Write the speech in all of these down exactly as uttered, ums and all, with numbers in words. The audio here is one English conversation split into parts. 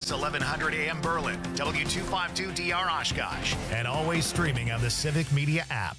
News, eleven hundred A M Berlin, W two fifty-two D R Oshkosh, and always streaming on the Civic Media app.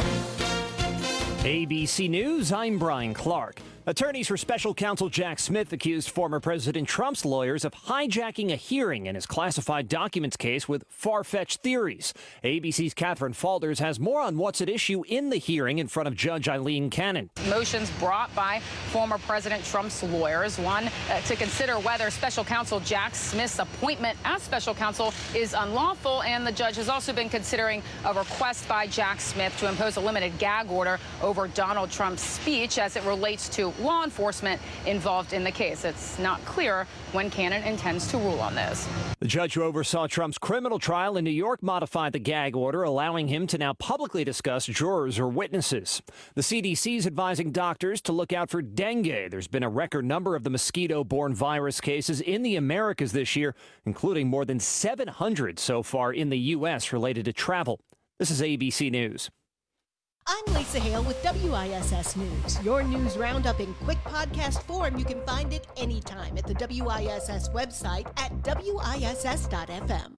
A B C News, I'm Brian Clark. Attorneys for Special Counsel Jack Smith accused former President Trump's lawyers of hijacking a hearing in his classified documents case with far-fetched theories. A B C's Catherine Falders has more on what's at issue in the hearing in front of Judge Eileen Cannon. Motions brought by former President Trump's lawyers, one uh, to consider whether Special Counsel Jack Smith's appointment as Special Counsel is unlawful, and the judge has also been considering a request by Jack Smith to impose a limited gag order over Donald Trump's speech as it relates to law enforcement involved in the case. It's not clear when Cannon intends to rule on this. The judge who oversaw Trump's criminal trial in New York modified the gag order, allowing him to now publicly discuss jurors or witnesses. The C D C is advising doctors to look out for dengue. There's been a record number of the mosquito-borne virus cases in the Americas this year, including more than seven hundred so far in the U S related to travel. This is A B C News. I'm Lisa Hale with W I S S News. Your news roundup in quick podcast form. You can find it anytime at the W I S S website at W I S S dot F M.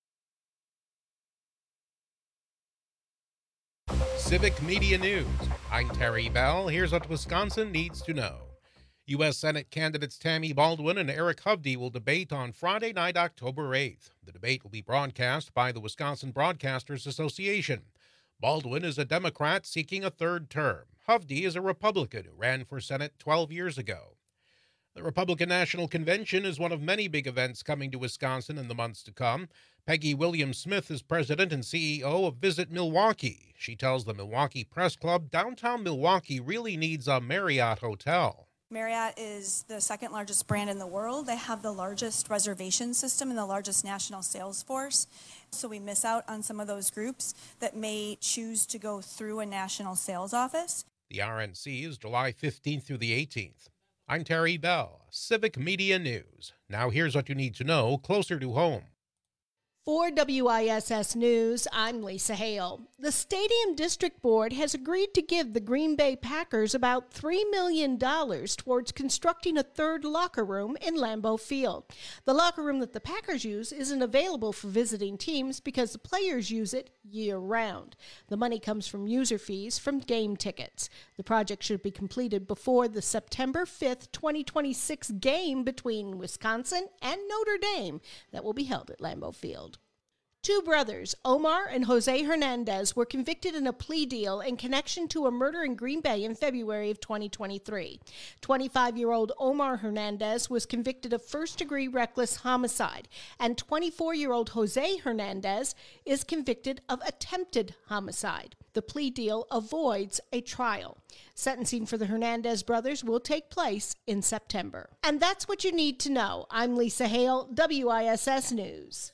Civic Media News. I'm Terry Bell. Here's what Wisconsin needs to know. U S Senate candidates Tammy Baldwin and Eric Hovde will debate on Friday night, October eighth. The debate will be broadcast by the Wisconsin Broadcasters Association. Baldwin is a Democrat seeking a third term. Hovde is a Republican who ran for Senate twelve years ago. The Republican National Convention is one of many big events coming to Wisconsin in the months to come. Peggy Williams-Smith is president and C E O of Visit Milwaukee. She tells the Milwaukee Press Club downtown Milwaukee really needs a Marriott hotel. Marriott is the second largest brand in the world. They have the largest reservation system and the largest national sales force. So we miss out on some of those groups that may choose to go through a national sales office. The R N C is July fifteenth through the eighteenth. I'm Terry Bell, Civic Media News. Now here's what you need to know closer to home. For W I S S News, I'm Lisa Hale. The Stadium District Board has agreed to give the Green Bay Packers about three million dollars towards constructing a third locker room in Lambeau Field. The locker room that the Packers use isn't available for visiting teams because the players use it year-round. The money comes from user fees from game tickets. The project should be completed before the September fifth, twenty twenty-six game between Wisconsin and Notre Dame that will be held at Lambeau Field. Two brothers, Omar and Jose Hernandez, were convicted in a plea deal in connection to a murder in Green Bay in February of twenty twenty-three. twenty-five-year-old Omar Hernandez was convicted of first-degree reckless homicide, and twenty-four-year-old Jose Hernandez is convicted of attempted homicide. The plea deal avoids a trial. Sentencing for the Hernandez brothers will take place in September. And that's what you need to know. I'm Lisa Hale, W I S S News.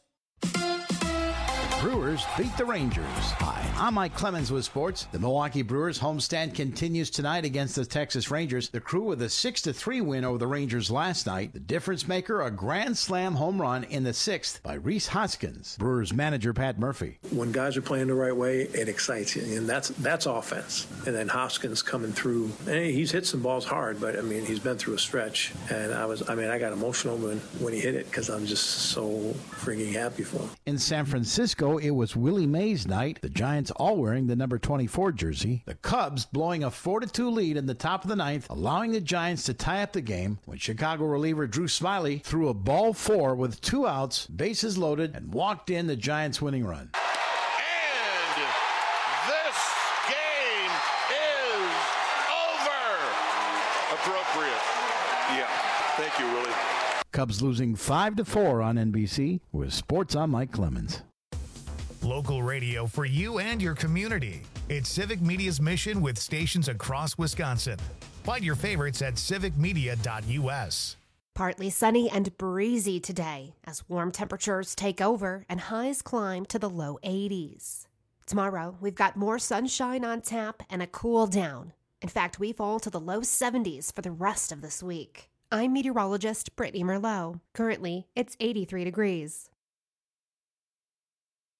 Brewers beat the Rangers. Hi, I'm Mike Clemens with sports. The Milwaukee Brewers homestand continues tonight against the Texas Rangers. The Crew with a six to three win over the Rangers last night. The difference maker, a grand slam home run in the sixth by Rhys Hoskins. Brewers manager Pat Murphy. When guys are playing the right way, it excites you, and that's that's offense. And then Hoskins coming through, and he's hit some balls hard, but I mean he's been through a stretch, and I was I mean I got emotional when when he hit it because I'm just so freaking happy for him. In San Francisco, it was Willie Mays night. The Giants all wearing the number twenty-four jersey. The Cubs blowing a four to two lead in the top of the ninth, allowing the Giants to tie up the game when Chicago reliever Drew Smyly threw a ball four with two outs, bases loaded, and walked in the Giants' winning run. And this game is over. Appropriate. Yeah. Thank you, Willie. Cubs losing five to four on N B C. With sports, I'm Mike Clemens. Local radio for you and your community. It's Civic Media's mission with stations across Wisconsin. Find your favorites at civic media dot U S. Partly sunny and breezy today as warm temperatures take over and highs climb to the low eighties. Tomorrow, we've got more sunshine on tap and a cool down. In fact, we fall to the low seventies for the rest of this week. I'm meteorologist Brittany Merlot. Currently, it's eighty-three degrees.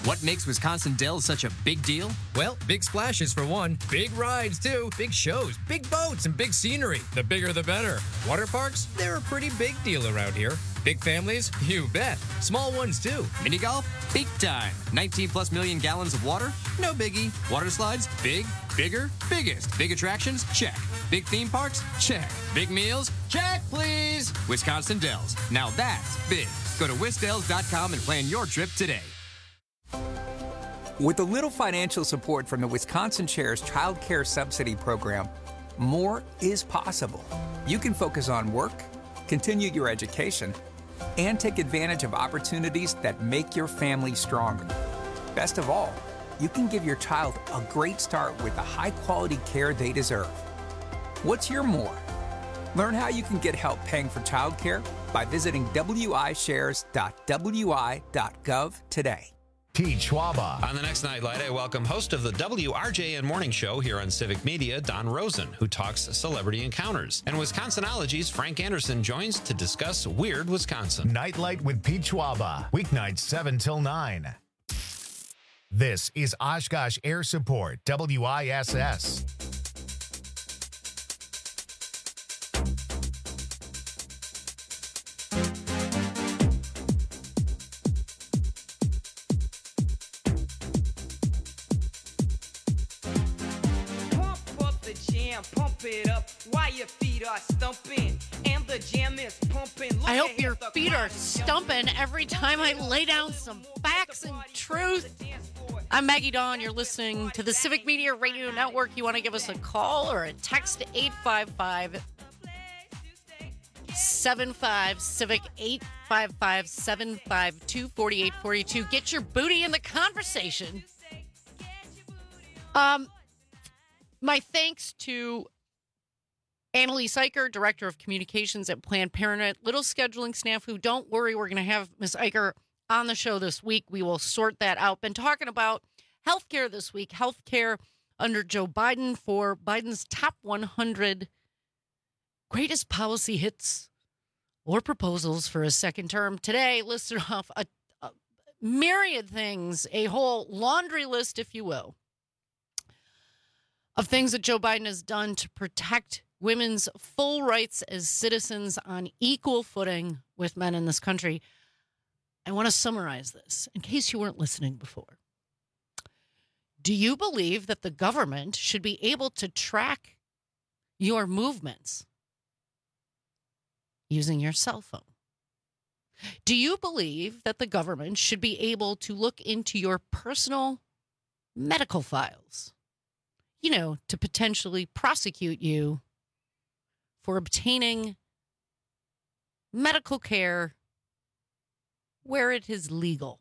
What makes Wisconsin Dells such a big deal? Well, big splashes for one, big rides too, big shows, big boats, and big scenery. The bigger the better. Water parks, they're a pretty big deal around here. Big families? You bet. Small ones too. Mini golf? Big time. nineteen plus million gallons of water? No biggie. Water slides? Big, bigger, biggest. Big attractions? Check. Big theme parks? Check. Big meals? Check, please. Wisconsin Dells. Now that's big. Go to wisdells dot com and plan your trip today. With a little financial support from the Wisconsin Shares Child Care Subsidy Program, more is possible. You can focus on work, continue your education, and take advantage of opportunities that make your family stronger. Best of all, you can give your child a great start with the high-quality care they deserve. What's your more? Learn how you can get help paying for childcare by visiting w i shares dot w i dot gov today. Pete Schwaba. On the next Nightlight, I welcome host of the W R J N Morning Show here on Civic Media, Don Rosen, who talks celebrity encounters. And Wisconsinology's Frank Anderson joins to discuss Weird Wisconsin. Nightlight with Pete Schwaba. Weeknights seven till nine. This is Oshkosh Air Support, W I S S. Pump it up while your feet are stumping and the jam is pumping. Look I hope ahead, your the feet are crowd is stumping every time I lay down some facts and truth. I'm Maggie Dawn. You're listening to the Civic Media Radio Network. You want to give us a call or a text to eight five five, seven five Civic, eight five five, seven five two, four eight four two. Get your booty in the conversation. Um, my thanks to Annalise Eicher, Director of Communications at Planned Parenthood. Little scheduling snafu. Don't worry, we're going to have Miz Eicher on the show this week. We will sort that out. Been talking about healthcare this week. Healthcare under Joe Biden for Biden's top one hundred greatest policy hits or proposals for his second term. Today, listed off a, a myriad things, a whole laundry list, if you will, of things that Joe Biden has done to protect women's full rights as citizens on equal footing with men in this country. I want to summarize this in case you weren't listening before. Do you believe that the government should be able to track your movements using your cell phone? Do you believe that the government should be able to look into your personal medical files, you know, to potentially prosecute you for obtaining medical care where it is legal?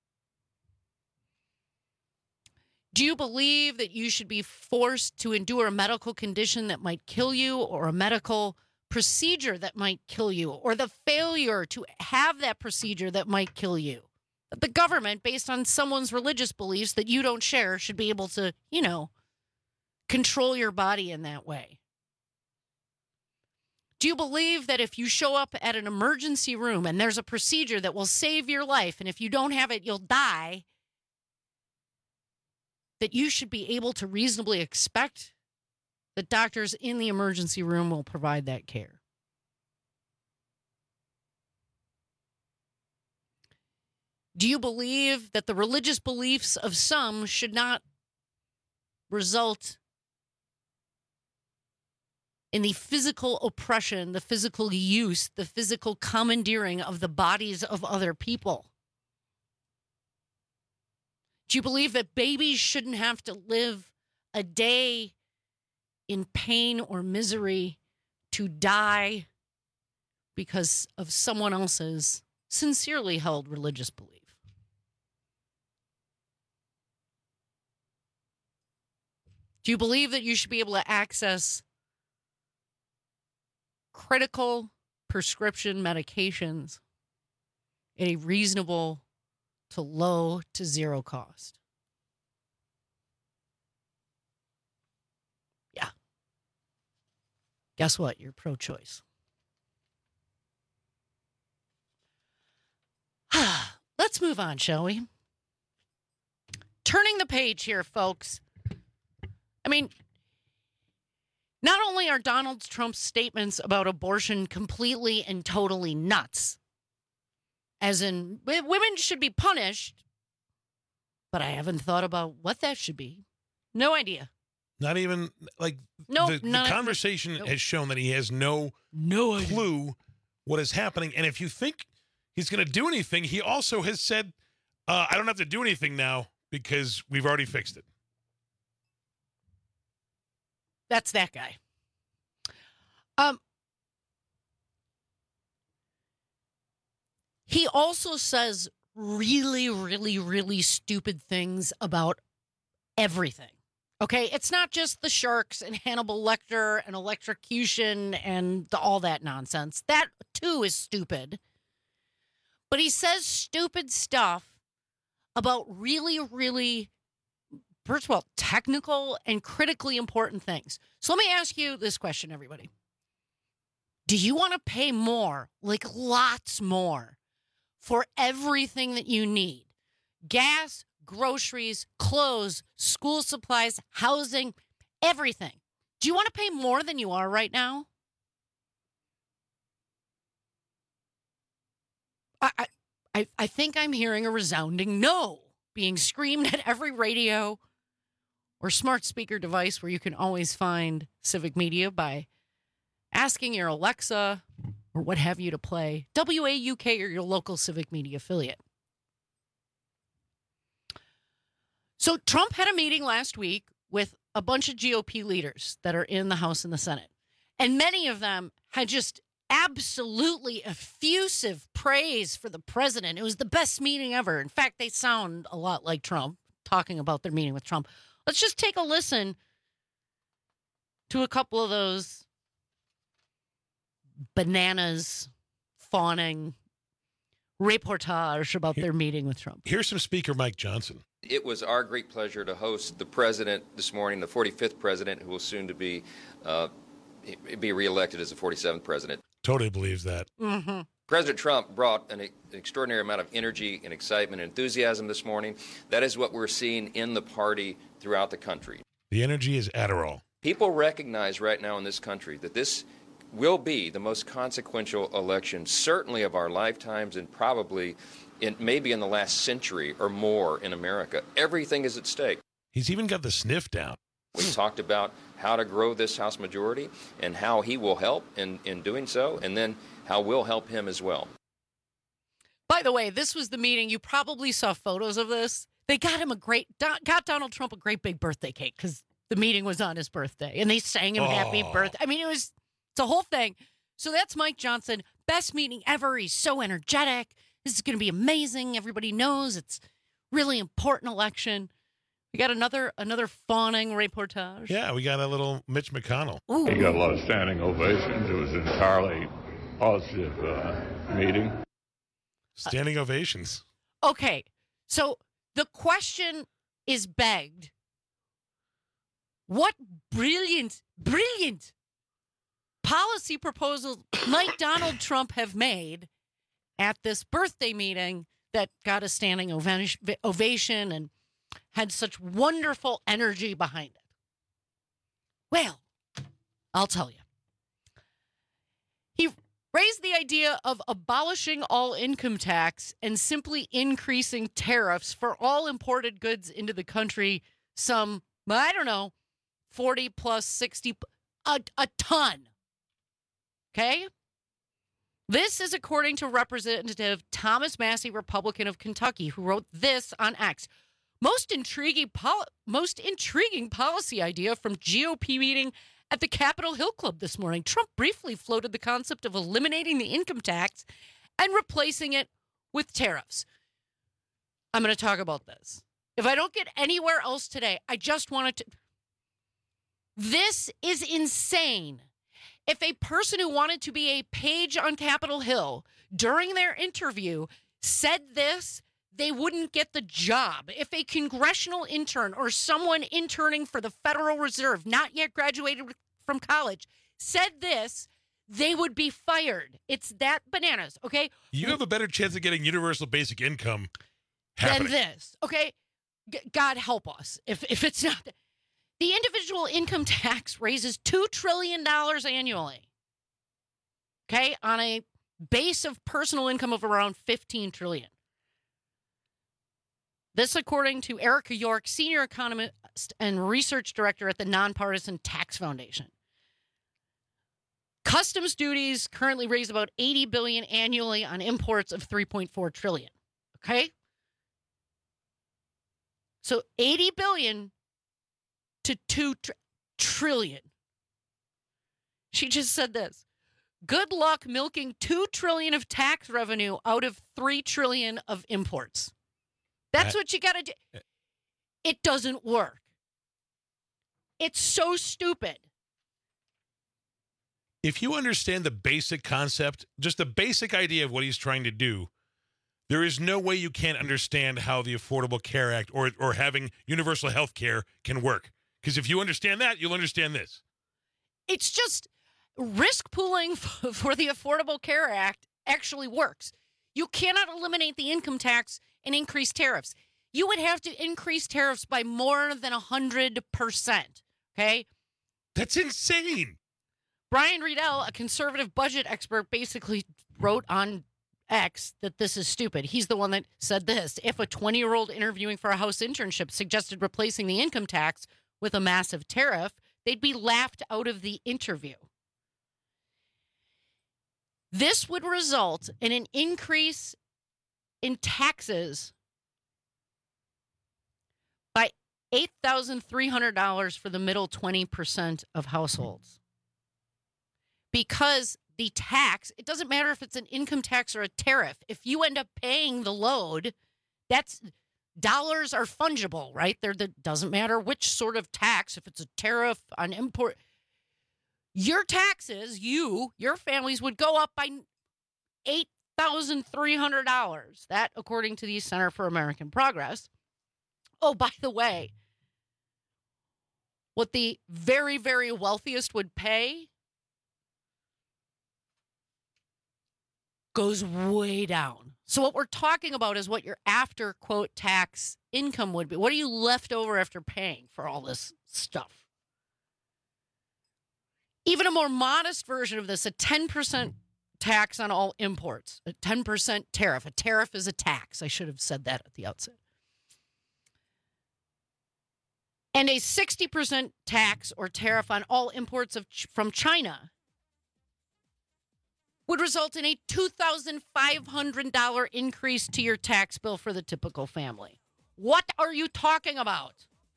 Do you believe that you should be forced to endure a medical condition that might kill you, or a medical procedure that might kill you, or the failure to have that procedure that might kill you? That the government, based on someone's religious beliefs that you don't share, should be able to, you know, control your body in that way? Do you believe that if you show up at an emergency room and there's a procedure that will save your life, and if you don't have it, you'll die, that you should be able to reasonably expect that doctors in the emergency room will provide that care? Do you believe that the religious beliefs of some should not result in the physical oppression, the physical use, the physical commandeering of the bodies of other people? Do you believe that babies shouldn't have to live a day in pain or misery to die because of someone else's sincerely held religious belief? Do you believe that you should be able to access critical prescription medications at a reasonable to low to zero cost? Yeah. Guess what? You're pro-choice. Let's move on, shall we? turning the page here, folks. I mean, not only are Donald Trump's statements about abortion completely and totally nuts, as in women should be punished, but I haven't thought about what that should be. No idea. Not even, like, nope, the, the not, conversation nope. has shown that he has no, no clue what is happening. And if you think he's going to do anything, he also has said, uh, I don't have to do anything now because we've already fixed it. That's that guy. Um, he also says really, really, really stupid things about everything. Okay, it's not just the sharks and Hannibal Lecter and electrocution and the, all that nonsense. That, too, is stupid. But he says stupid stuff about really, really, first of all, technical and critically important things. So let me ask you this question, everybody. Do you want to pay more, like lots more, for everything that you need? Gas, groceries, clothes, school supplies, housing, everything. Do you want to pay more than you are right now? I, I, I think I'm hearing a resounding no being screamed at every radio or smart speaker device where you can always find Civic Media by asking your Alexa or what have you to play W A U K or your local Civic Media affiliate. So Trump had a meeting last week with a bunch of G O P leaders that are in the House and the Senate. And many of them had just absolutely effusive praise for the president. It was the best meeting ever. In fact, they sound a lot like Trump talking about their meeting with Trump. Let's just take a listen to a couple of those bananas fawning reportage about their meeting with Trump. Here's some Speaker Mike Johnson. It was our great pleasure to host the president this morning, the forty-fifth president, who will soon to be uh, be reelected as the forty-seventh president. Totally believes that. Mm-hmm. President Trump brought an, an extraordinary amount of energy and excitement and enthusiasm this morning. That is what we're seeing in the party throughout the country. The energy is Adderall. People recognize right now in this country that this will be the most consequential election, certainly of our lifetimes and probably in, maybe in the last century or more in America. Everything is at stake. He's even got the sniff down. We talked about how to grow this House majority and how he will help in, in doing so, and then how we'll help him as well. By the way, this was the meeting. You probably saw photos of this. They got him a great, got Donald Trump a great big birthday cake because the meeting was on his birthday, and they sang him oh. happy birthday. I mean, it was, it's a whole thing. So that's Mike Johnson. Best meeting ever. He's so energetic. This is going to be amazing. Everybody knows it's really important election. We got another another fawning reportage. Yeah, we got a little Mitch McConnell. Ooh. He got a lot of standing ovations. It was an entirely positive uh, meeting. Standing ovations. Okay, so the question is begged. What brilliant, brilliant policy proposals might Donald Trump have made at this birthday meeting that got a standing ovation and had such wonderful energy behind it? Well, I'll tell you. He raised the idea of abolishing all income tax and simply increasing tariffs for all imported goods into the country some, I don't know, forty plus sixty, a, a ton. Okay? This is according to Representative Thomas Massie, Republican of Kentucky, who wrote this on X. Most intriguing, pol- most intriguing policy idea from G O P meeting at the Capitol Hill Club this morning. Trump briefly floated the concept of eliminating the income tax and replacing it with tariffs. I'm going to talk about this. If I don't get anywhere else today, I just wanted to. This is insane. If a person who wanted to be a page on Capitol Hill during their interview said this, they wouldn't get the job. If a congressional intern or someone interning for the Federal Reserve, not yet graduated from college, said this, they would be fired. It's that bananas, okay? You have a better chance of getting universal basic income happening. Than this, okay? G- God help us if, if it's not. The, the individual income tax raises two trillion dollars annually. Okay, on a base of personal income of around fifteen trillion dollars. This, according to Erica York, senior economist and research director at the Nonpartisan Tax Foundation. Customs duties currently raise about eighty billion dollars annually on imports of three point four trillion dollars. Okay? So eighty billion dollars to two tr- trillion dollars. She just said this. Good luck milking two trillion dollars of tax revenue out of three trillion dollars of imports. That's That- what you got to do. It doesn't work. It's so stupid. If you understand the basic concept, just the basic idea of what he's trying to do, there is no way you can't understand how the Affordable Care Act or, or having universal health care can work. Because if you understand that, you'll understand this. It's just risk pooling f- for the Affordable Care Act actually works. You cannot eliminate the income tax and increase tariffs. You would have to increase tariffs by more than one hundred percent, okay? That's insane. Brian Riedel, a conservative budget expert, basically wrote on X that this is stupid. He's the one that said this. If a twenty-year-old interviewing for a House internship suggested replacing the income tax with a massive tariff, they'd be laughed out of the interview. This would result in an increase in taxes by eight thousand three hundred dollars for the middle twenty percent of households. Because the tax, it doesn't matter if it's an income tax or a tariff. If you end up paying the load, that's dollars are fungible, right? There doesn't matter which sort of tax, if it's a tariff on import. Your taxes, you, your families would go up by eight thousand three hundred dollars. That, according to the Center for American Progress. Oh, by the way, what the very, very wealthiest would pay goes way down. So what we're talking about is what your after, quote, tax income would be. What are you left over after paying for all this stuff? Even a more modest version of this, a ten percent tax on all imports, a ten percent tariff. A tariff is a tax. I should have said that at the outset. And a sixty percent tax or tariff on all imports of from China would result in a two thousand five hundred dollars increase to your tax bill for the typical family. What are you talking about?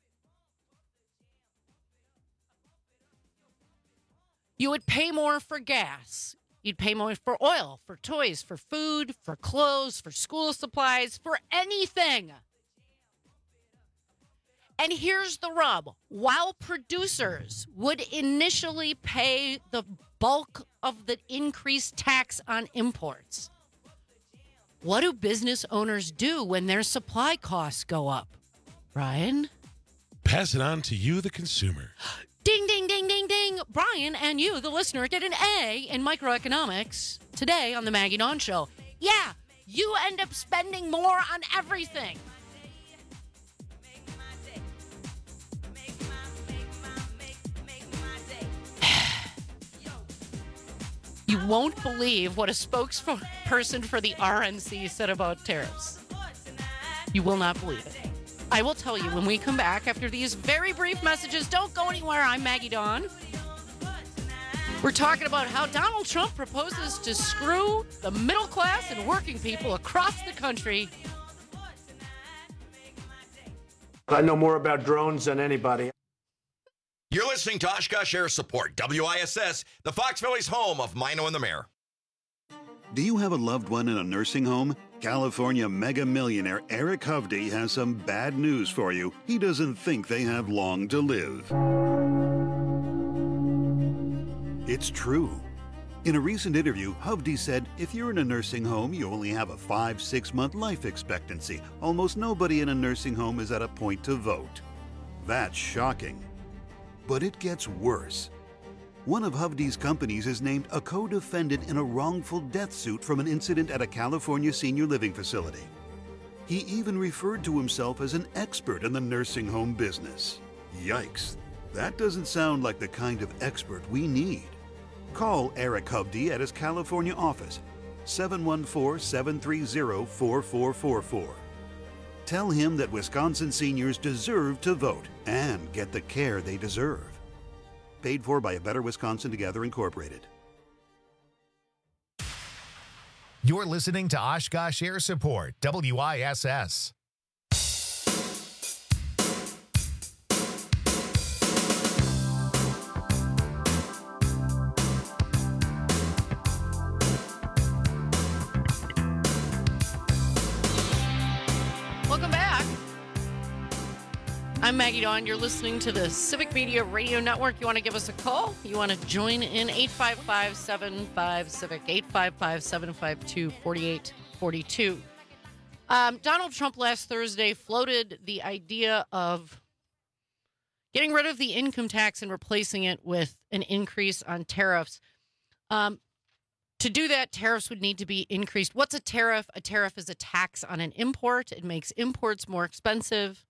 You would pay more for gas. You'd pay more for oil, for toys, for food, for clothes, for school supplies, for anything. And here's the rub. While producers would initially pay the bulk of the increased tax on imports, what do business owners do when their supply costs go up? Brian? Pass it on to you, the consumer. Ding, ding, ding, ding, ding. Brian and you, the listener, get an A in microeconomics today on the Maggie Dawn Show. Yeah, you end up spending more on everything. You won't believe what a spokesperson for the R N C said about tariffs. You will not believe it. I will tell you when we come back after these very brief messages. Don't go anywhere. I'm Maggie Dawn. We're talking about how Donald Trump proposes to screw the middle class and working people across the country. I know more about drones than anybody. You're listening to Oshkosh Air Support, W I S S, the Fox Valley's home of Mino and the Mayor. Do you have a loved one in a nursing home? California mega millionaire Eric Hovde has some bad news for you. He doesn't think they have long to live. It's true. In a recent interview, Hovde said, if you're in a nursing home, you only have a five, six month life expectancy. Almost nobody in a nursing home is at a point to vote. That's shocking. But it gets worse. One of Hovde's companies is named a co-defendant in a wrongful death suit from an incident at a California senior living facility. He even referred to himself as an expert in the nursing home business. Yikes, that doesn't sound like the kind of expert we need. Call Eric Hovde at his California office, seven one four, seven three zero, four four four four. Tell him that Wisconsin seniors deserve to vote and get the care they deserve. Paid for by A Better Wisconsin Together, Incorporated. You're listening to Oshkosh Air Support, W I S S. Welcome back. I'm Maggie Dawn. You're listening to the Civic Media Radio Network. You want to give us a call? You want to join in? eight five five, seven five, CIVIC, eight five five, seven five two, four eight four two. Um, Donald Trump last Thursday floated the idea of getting rid of the income tax and replacing it with an increase on tariffs. Um, to do that, tariffs would need to be increased. What's a tariff? A tariff is a tax on an import. It makes imports more expensive.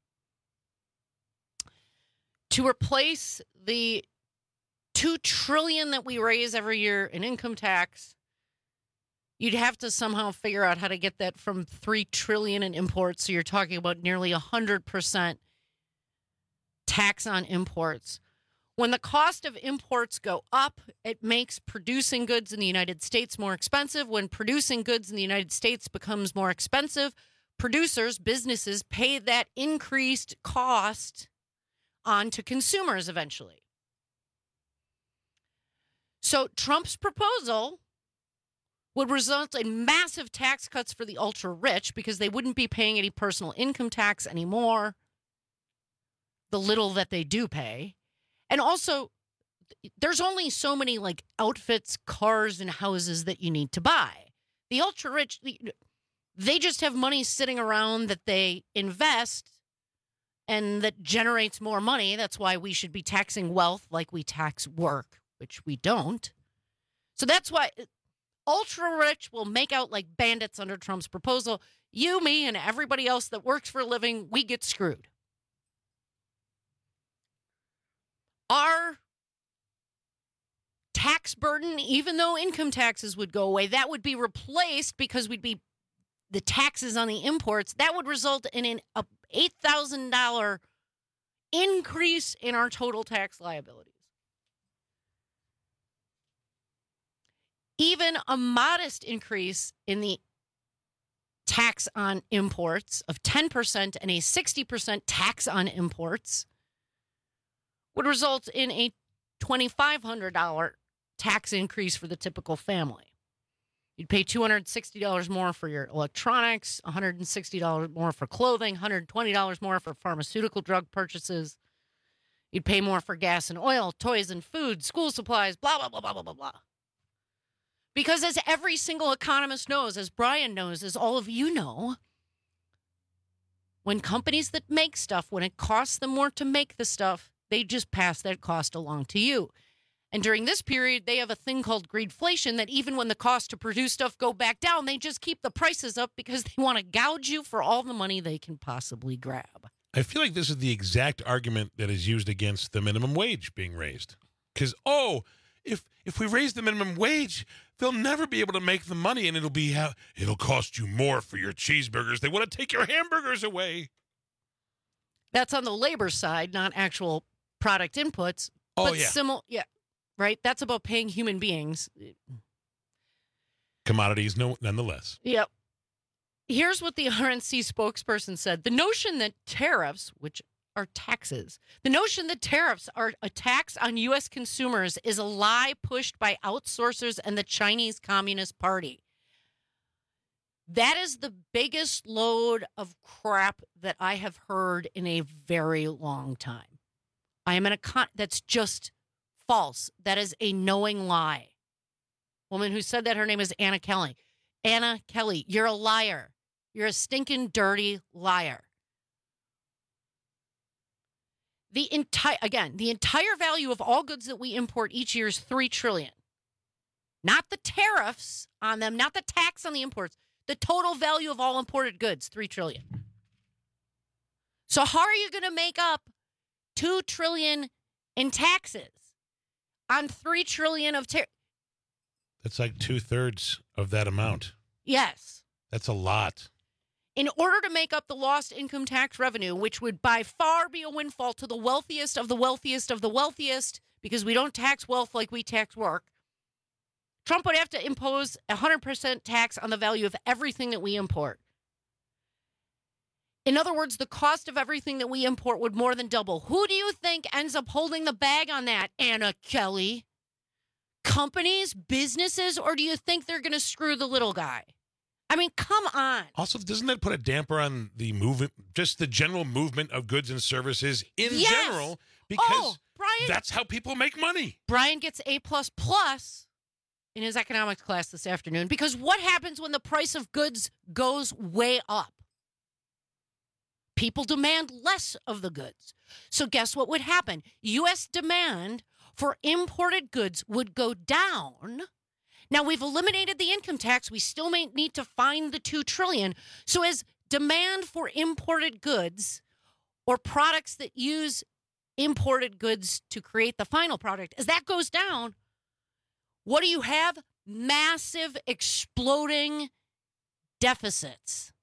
To replace the two trillion dollars that we raise every year in income tax, you'd have to somehow figure out how to get that from three trillion dollars in imports. So you're talking about nearly one hundred percent tax on imports. When the cost of imports go up, it makes producing goods in the United States more expensive. When producing goods in the United States becomes more expensive, producers, businesses pay that increased cost on to consumers eventually. So Trump's proposal would result in massive tax cuts for the ultra-rich because they wouldn't be paying any personal income tax anymore, the little that they do pay. And also, there's only so many like outfits, cars, and houses that you need to buy. The ultra-rich, they just have money sitting around that they invest and that generates more money. That's why we should be taxing wealth like we tax work, which we don't. So that's why ultra-rich will make out like bandits under Trump's proposal. You, me, and everybody else that works for a living, we get screwed. Our tax burden, even though income taxes would go away, that would be replaced because we'd be the taxes on the imports. That would result in an a eight thousand dollars increase in our total tax liabilities. Even a modest increase in the tax on imports of ten percent and a sixty percent tax on imports would result in a two thousand five hundred dollars tax increase for the typical family. You'd pay two hundred sixty dollars more for your electronics, one hundred sixty dollars more for clothing, one hundred twenty dollars more for pharmaceutical drug purchases. You'd pay more for gas and oil, toys and food, school supplies, blah, blah, blah, blah, blah, blah, blah. Because as every single economist knows, as Brian knows, as all of you know, when companies that make stuff, when it costs them more to make the stuff, they just pass that cost along to you. And during this period, they have a thing called greedflation that even when the cost to produce stuff go back down, they just keep the prices up because they want to gouge you for all the money they can possibly grab. I feel like this is the exact argument that is used against the minimum wage being raised. Because, oh, if if we raise the minimum wage, they'll never be able to make the money, and it'll be uh, it'll cost you more for your cheeseburgers. They want to take your hamburgers away. That's on the labor side, not actual product inputs. Oh, but yeah. Similar, yeah. Right? That's about paying human beings. Commodities, no, nonetheless. Yep. Here's what the R N C spokesperson said. The notion that tariffs, which are taxes, the notion that tariffs are a tax on U S consumers is a lie pushed by outsourcers and the Chinese Communist Party. That is the biggest load of crap that I have heard in a very long time. I am an econ- that's just false. That is a knowing lie. Woman who said that, her name is Anna Kelly. Anna Kelly, you're a liar. You're a stinking, dirty liar. The entire, again, the entire value of all goods that we import each year is three trillion dollars. Not the tariffs on them, not the tax on the imports. The total value of all imported goods, three trillion dollars. So how are you going to make up two trillion dollars in taxes on three trillion dollars of ter- That's like two-thirds of that amount. Yes. That's a lot. In order to make up the lost income tax revenue, which would by far be a windfall to the wealthiest of the wealthiest of the wealthiest, because we don't tax wealth like we tax work, Trump would have to impose a one hundred percent tax on the value of everything that we import. In other words, the cost of everything that we import would more than double. Who do you think ends up holding the bag on that, Anna Kelly? Companies, businesses, or do you think they're going to screw the little guy? I mean, come on. Also, doesn't that put a damper on the movement, just the general movement of goods and services in Yes. general? Because oh, Brian, that's how people make money. Brian gets A plus plus in his economics class this afternoon, because what happens when the price of goods goes way up? People demand less of the goods. So guess what would happen? U S demand for imported goods would go down. Now, we've eliminated the income tax. We still may need to find the two trillion dollars. So as demand for imported goods or products that use imported goods to create the final product, as that goes down, what do you have? Massive exploding deficits.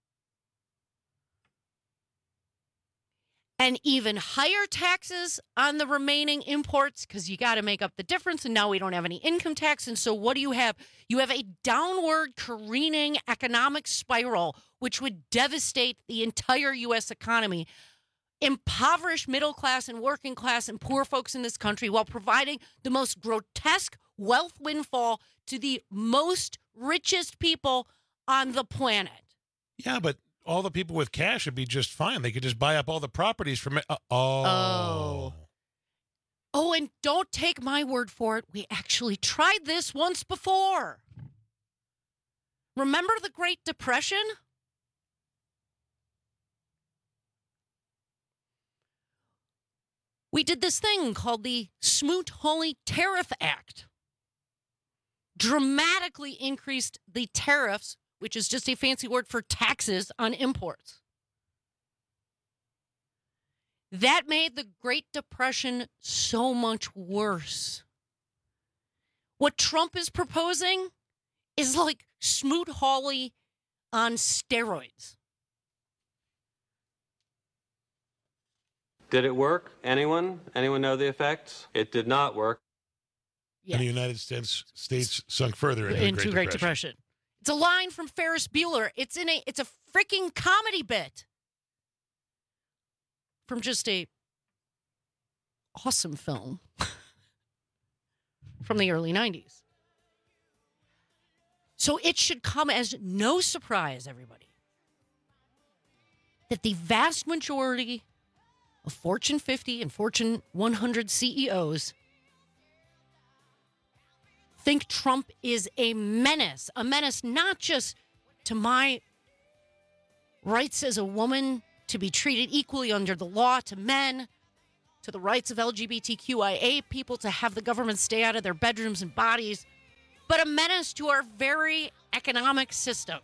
And even higher taxes on the remaining imports, because you got to make up the difference, and now we don't have any income tax. And so what do you have? You have a downward careening economic spiral, which would devastate the entire U S economy, impoverish middle class and working class and poor folks in this country, while providing the most grotesque wealth windfall to the most richest people on the planet. Yeah, but all the people with cash would be just fine. They could just buy up all the properties from it. Uh, oh. Oh. Oh, and don't take my word for it. We actually tried this once before. Remember the Great Depression? We did this thing called the Smoot-Hawley Tariff Act. Dramatically increased the tariffs, which is just a fancy word for taxes on imports. That made the Great Depression so much worse. What Trump is proposing is like Smoot-Hawley on steroids. Did it work? Anyone? Anyone know the effects? It did not work. Yes. And the United States States sunk further into, into the Great, Great Depression. Depression. It's a line from Ferris Bueller. It's in a it's a freaking comedy bit from just a awesome film from the early nineties. So it should come as no surprise, everybody, that the vast majority of Fortune fifty and Fortune one hundred C E Os think Trump is a menace, a menace not just to my rights as a woman to be treated equally under the law, to men, to the rights of L G B T Q I A people to have the government stay out of their bedrooms and bodies, but a menace to our very economic system.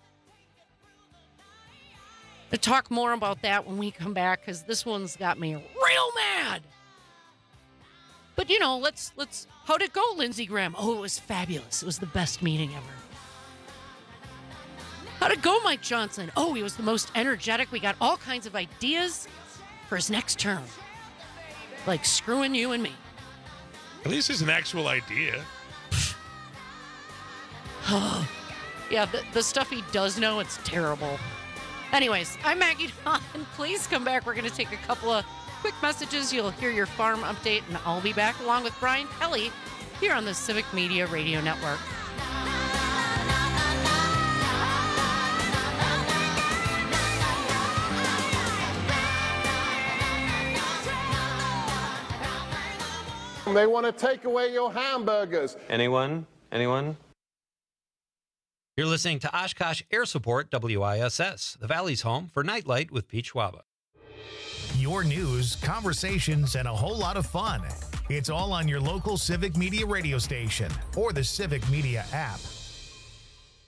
We'll talk more about that when we come back, because this one's got me real mad. But, you know, let's, let's, how'd it go, Lindsey Graham? Oh, it was fabulous. It was the best meeting ever. How'd it go, Mike Johnson? Oh, he was the most energetic. We got all kinds of ideas for his next term. Like screwing you and me. At least it's an actual idea. Yeah, the, the stuff he does know, it's terrible. Anyways, I'm Maggie Don. Please come back. We're going to take a couple of quick messages. You'll hear your farm update, and I'll be back along with Brian Kelly here on the Civic Media Radio Network. They want to take away your hamburgers. Anyone? Anyone? You're listening to Oshkosh Air Support W I S S, the Valley's home for Nightlight with Pete Schwaba. Your news, conversations, and a whole lot of fun. It's all on your local Civic Media radio station or the Civic Media app.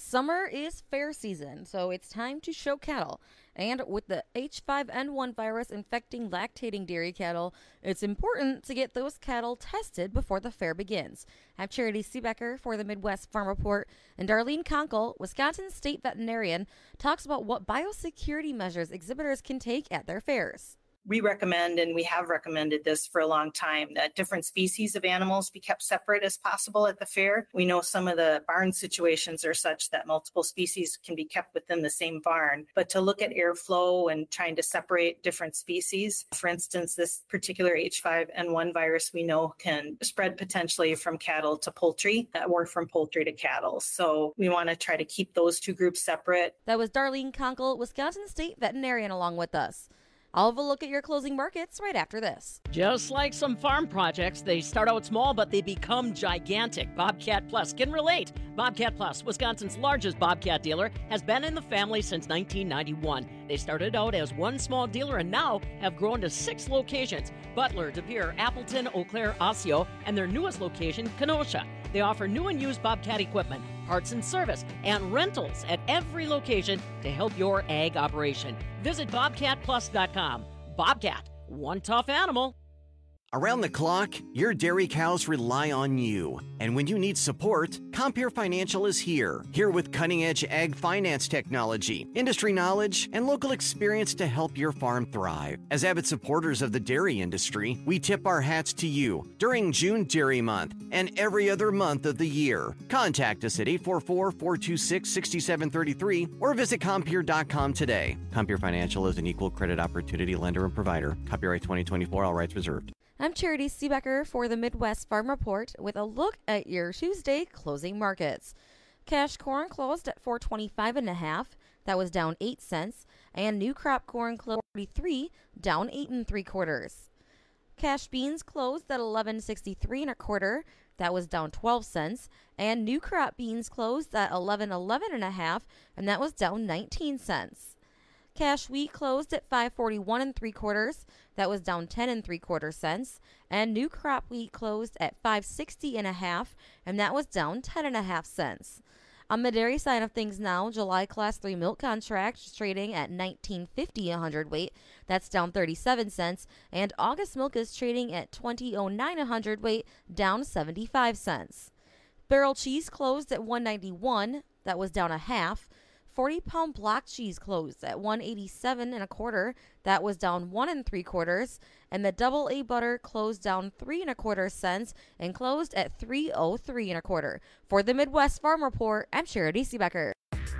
Summer is fair season, so it's time to show cattle. And with the H five N one virus infecting lactating dairy cattle, it's important to get those cattle tested before the fair begins. I'm Charity Seebecker for the Midwest Farm Report, and Darlene Conkle, Wisconsin State Veterinarian, talks about what biosecurity measures exhibitors can take at their fairs. We recommend, and we have recommended this for a long time, that different species of animals be kept separate as possible at the fair. We know some of the barn situations are such that multiple species can be kept within the same barn, but to look at airflow and trying to separate different species, for instance, this particular H five N one virus we know can spread potentially from cattle to poultry or from poultry to cattle. So we want to try to keep those two groups separate. That was Darlene Conkle, Wisconsin State Veterinarian, along with us. I'll have a look at your closing markets right after this. Just like some farm projects, they start out small, but they become gigantic. Bobcat Plus can relate. Bobcat Plus, Wisconsin's largest Bobcat dealer, has been in the family since nineteen ninety-one. They started out as one small dealer and now have grown to six locations: Butler, De Pere, Appleton, Eau Claire, Osseo, and their newest location, Kenosha. They offer new and used Bobcat equipment, parts and service, and rentals at every location to help your ag operation. Visit bobcat plus dot com. Bobcat, one tough animal. Around the clock, your dairy cows rely on you. And when you need support, Compeer Financial is here. Here with cutting-edge ag finance technology, industry knowledge, and local experience to help your farm thrive. As avid supporters of the dairy industry, we tip our hats to you during June Dairy Month and every other month of the year. Contact us at eight four four, four two six, six seven three three or visit compeer dot com today. Compeer Financial is an equal credit opportunity lender and provider. Copyright twenty twenty-four, all rights reserved. I'm Charity Seebecker for the Midwest Farm Report with a look at your Tuesday closing markets. Cash corn closed at four twenty-five and a half. That was down eight cents. And new crop corn closed at forty-three, down eight and three quarters. Cash beans closed at eleven sixty-three and a quarter. That was down twelve cents. And new crop beans closed at eleven eleven and a half, and that was down nineteen cents. Cash wheat closed at five forty-one and three quarters. That was down ten and three quarter cents. And new crop wheat closed at five sixty and a half, and that was down ten and a half cents. On the dairy side of things now, July Class three milk contract is trading at nineteen fifty a hundredweight. That's down thirty-seven cents. And August milk is trading at twenty oh nine a hundredweight, down seventy-five cents. Barrel cheese closed at one ninety-one. That was down a half. forty pound block cheese closed at one eighty-seven and a quarter. That was down one and three quarters. And the double A butter closed down three and a quarter cents and closed at three oh three and a quarter. For the Midwest Farm Report, I'm Charity Seebecker.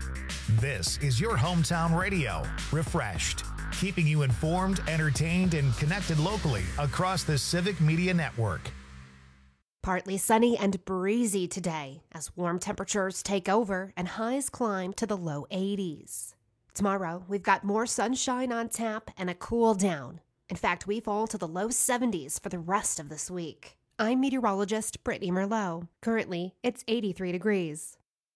This is your hometown radio, Refreshed, keeping you informed, entertained, and connected locally across the Civic Media Network. Partly sunny and breezy today as warm temperatures take over and highs climb to the low eighties. Tomorrow, we've got more sunshine on tap and a cool down. In fact, we fall to the low seventies for the rest of this week. I'm meteorologist Brittany Merlot. Currently, it's eighty-three degrees.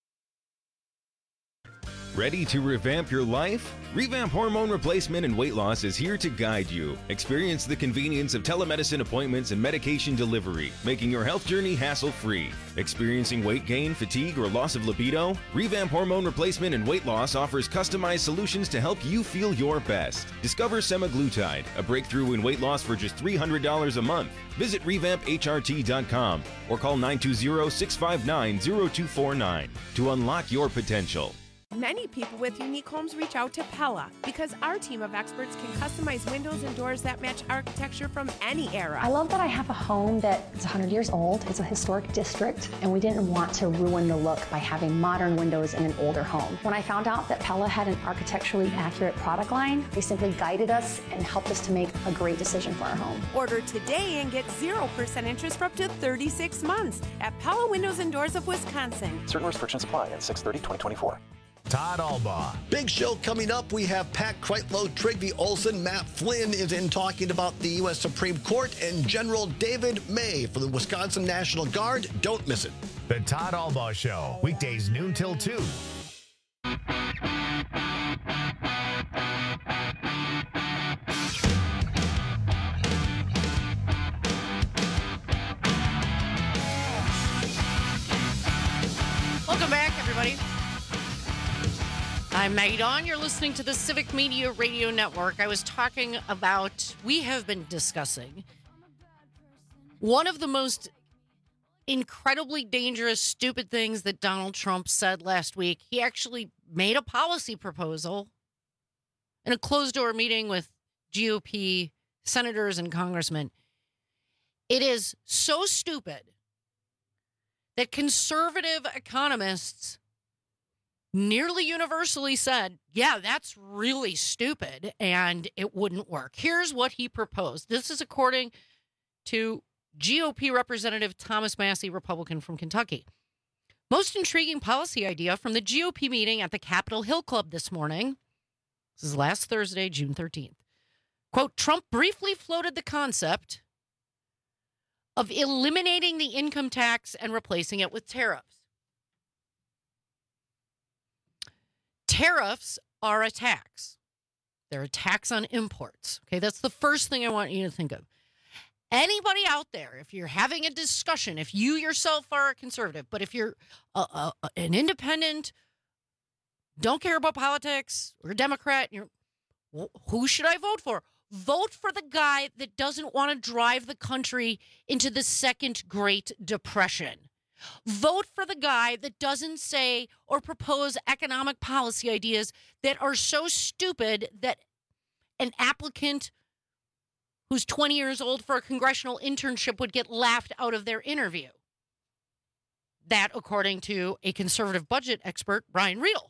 Ready to revamp your life? Revamp Hormone Replacement and Weight Loss is here to guide you. Experience the convenience of telemedicine appointments and medication delivery, making your health journey hassle-free. Experiencing weight gain, fatigue, or loss of libido? Revamp Hormone Replacement and Weight Loss offers customized solutions to help you feel your best. Discover semaglutide, a breakthrough in weight loss for just three hundred dollars a month. Visit revamp H R T dot com or call nine two zero, six five nine, zero two four nine to unlock your potential. Many people with unique homes reach out to Pella because our team of experts can customize windows and doors that match architecture from any era. I love that I have a home that is one hundred years old. It's a historic district, and we didn't want to ruin the look by having modern windows in an older home. When I found out that Pella had an architecturally accurate product line, they simply guided us and helped us to make a great decision for our home. Order today and get zero percent interest for up to thirty-six months at Pella Windows and Doors of Wisconsin. Certain restrictions apply at six thirty twenty twenty-four. Todd Albaugh. Big show coming up. We have Pat Kreitlow, Trygve Olsen, Matt Flynn is in talking about the U S Supreme Court, and General David May for the Wisconsin National Guard. Don't miss it. The Todd Albaugh Show, weekdays noon till two. Welcome back, everybody. I'm Maggie Dawn. You're listening to the Civic Media Radio Network. I was talking about, we have been discussing one of the most incredibly dangerous, stupid things that Donald Trump said last week. He actually made a policy proposal in a closed-door meeting with G O P senators and congressmen. It is so stupid that conservative economists nearly universally said, yeah, that's really stupid, and it wouldn't work. Here's what he proposed. This is according to G O P Representative Thomas Massie, Republican from Kentucky. Most intriguing policy idea from the G O P meeting at the Capitol Hill Club this morning. This is last Thursday, June thirteenth. Quote, Trump briefly floated the concept of eliminating the income tax and replacing it with tariffs. Tariffs are a tax. They're a tax on imports. Okay, that's the first thing I want you to think of. Anybody out there, if you're having a discussion, if you yourself are a conservative, but if you're a, a, an independent, don't care about politics, or a Democrat, you're, who should I vote for? Vote for the guy that doesn't want to drive the country into the second Great Depression. Vote for the guy that doesn't say or propose economic policy ideas that are so stupid that an applicant who's twenty years old for a congressional internship would get laughed out of their interview. That, according to a conservative budget expert, Brian Riedel.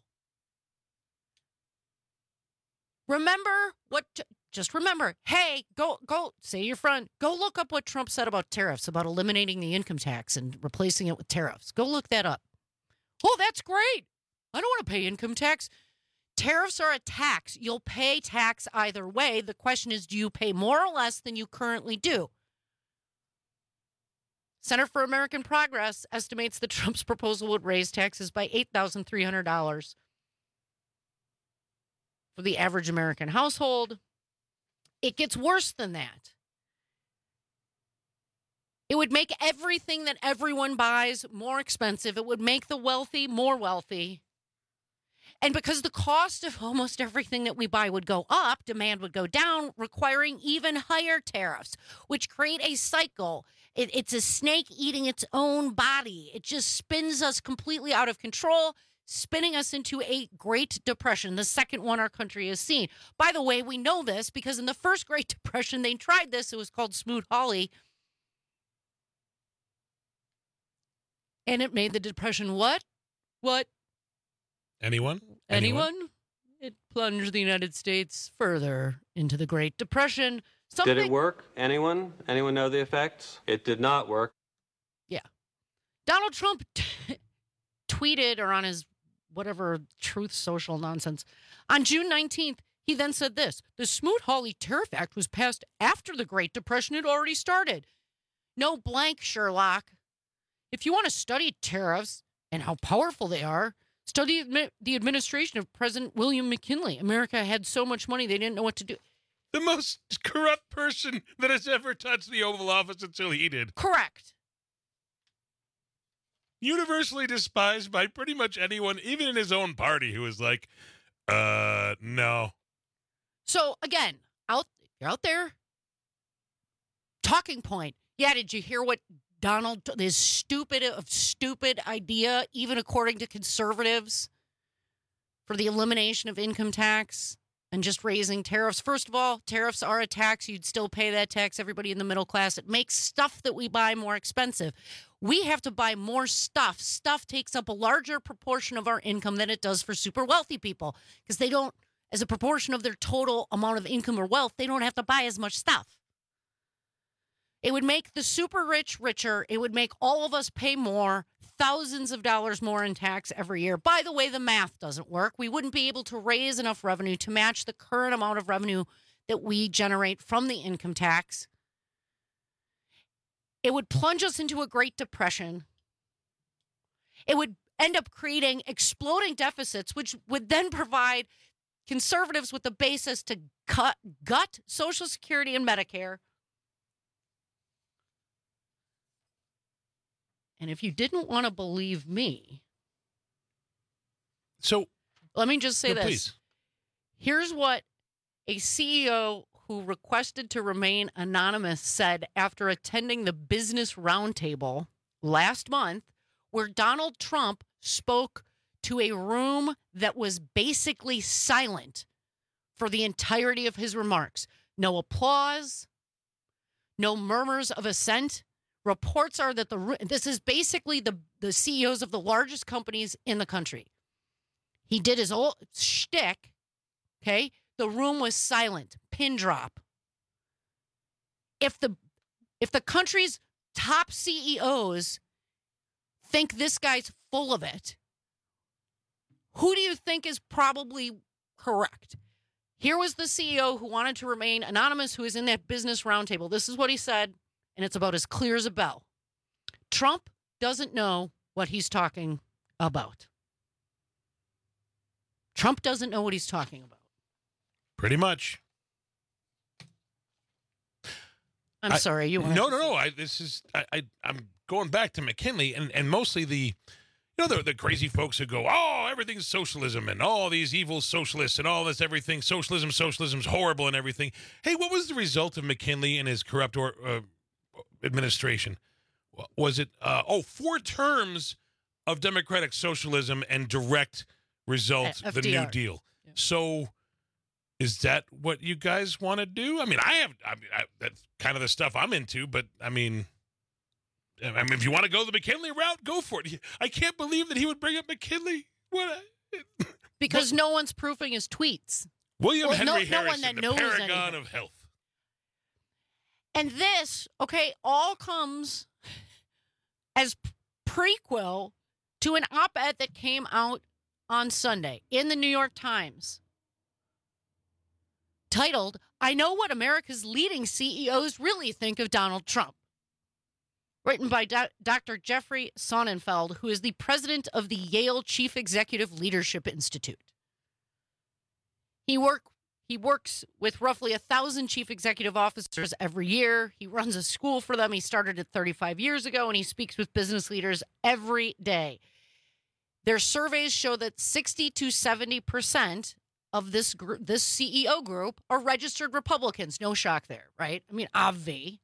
Remember what... Just remember, hey, go, go, say to your friend, go look up what Trump said about tariffs, about eliminating the income tax and replacing it with tariffs. Go look that up. Oh, that's great. I don't want to pay income tax. Tariffs are a tax. You'll pay tax either way. The question is, do you pay more or less than you currently do? Center for American Progress estimates that Trump's proposal would raise taxes by eight thousand three hundred dollars for the average American household. It gets worse than that. It would make everything that everyone buys more expensive. It would make the wealthy more wealthy. And because the cost of almost everything that we buy would go up, demand would go down, requiring even higher tariffs, which create a cycle. It, it's a snake eating its own body. It just spins us completely out of control, spinning us into a Great Depression, the second one our country has seen. By the way, we know this because in the first Great Depression, they tried this. It was called Smoot-Hawley. And it made the Depression what? What? Anyone? Anyone? Anyone? It plunged the United States further into the Great Depression. Something... Did it work? Anyone? Anyone know the effects? It did not work. Yeah. Donald Trump t- tweeted or on his whatever Truth Social nonsense. On June nineteenth, he then said this: the Smoot-Hawley Tariff Act was passed after the Great Depression had already started. No blank, Sherlock. If you want to study tariffs and how powerful they are, study the administration of President William McKinley. America had so much money they didn't know what to do. The most corrupt person that has ever touched the Oval Office until he did. Correct. Universally despised by pretty much anyone, even in his own party, who was like, uh, no. So, again, out you're out there, talking point. Yeah, did you hear what Donald, this stupid of stupid idea, even according to conservatives, for the elimination of income tax and just raising tariffs? First of all, tariffs are a tax. You'd still pay that tax, everybody in the middle class. It makes stuff that we buy more expensive. We have to buy more stuff. Stuff takes up a larger proportion of our income than it does for super wealthy people because they don't, as a proportion of their total amount of income or wealth, they don't have to buy as much stuff. It would make the super rich richer. It would make all of us pay more, thousands of dollars more in tax every year. By the way, the math doesn't work. We wouldn't be able to raise enough revenue to match the current amount of revenue that we generate from the income tax. It would plunge us into a Great Depression. It would end up creating exploding deficits, which would then provide conservatives with the basis to cut, gut Social Security and Medicare. And if you didn't want to believe me, so Let me just say No, this. please. Here's what a C E O who requested to remain anonymous said after attending the Business Roundtable last month, where Donald Trump spoke to a room that was basically silent for the entirety of his remarks. No applause, no murmurs of assent. Reports are that the this is basically the, the C E Os of the largest companies in the country. He did his old shtick, okay? The room was silent, pin drop. If the if the country's top C E Os think this guy's full of it, who do you think is probably correct? Here was the C E O who wanted to remain anonymous, who is in that Business Roundtable. This is what he said, and it's about as clear as a bell. Trump doesn't know what he's talking about. Trump doesn't know what he's talking about. Pretty much. I'm I, sorry. You no, no, no. I, this is I, I. I'm going back to McKinley, and, and mostly the, you know, the the crazy folks who go, oh, everything's socialism, and all these evil socialists, and all this everything. Socialism, socialism's horrible, and everything. Hey, what was the result of McKinley and his corrupt or, uh, administration? Was it uh, oh four terms of democratic socialism and direct result F- the F D R. New Deal? Yeah. So. Is that what you guys want to do? I mean, I have. I mean, I, that's kind of the stuff I'm into. But I mean, I mean, if you want to go the McKinley route, go for it. I can't believe that he would bring up McKinley. What? A, because no one's proofing his tweets. William well, Henry no, Harrison, no one that the knows paragon anything. of health. And this, okay, all comes as prequel to an op-ed that came out on Sunday in the New York Times, titled, I Know What America's Leading C E Os Really Think of Donald Trump. Written by Do- Doctor Jeffrey Sonnenfeld, who is the president of the Yale Chief Executive Leadership Institute. He work he works with roughly a thousand chief executive officers every year. He runs a school for them. He started it thirty-five years ago, and he speaks with business leaders every day. Their surveys show that sixty to seventy percent of this group, this C E O group are registered Republicans. No shock there, right? I mean, obvi.